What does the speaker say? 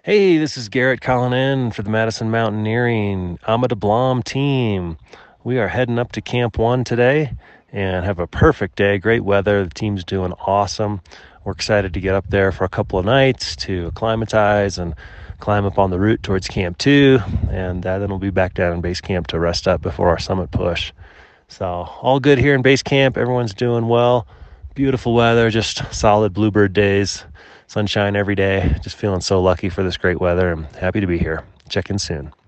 Hey, this is Garrett calling in for the Madison Mountaineering Amada Blanc team. We are heading up to Camp 1 today and have a perfect day. Great weather. The team's doing awesome. We're excited to get up there for a couple of nights to acclimatize and climb up on the route towards Camp 2. And then we'll be back down in base camp to rest up before our summit push. So, all good here in base camp. Everyone's doing well. Beautiful weather, just solid bluebird days. Sunshine every day. Just feeling so lucky for this great weather. I'm happy to be here. Check in soon.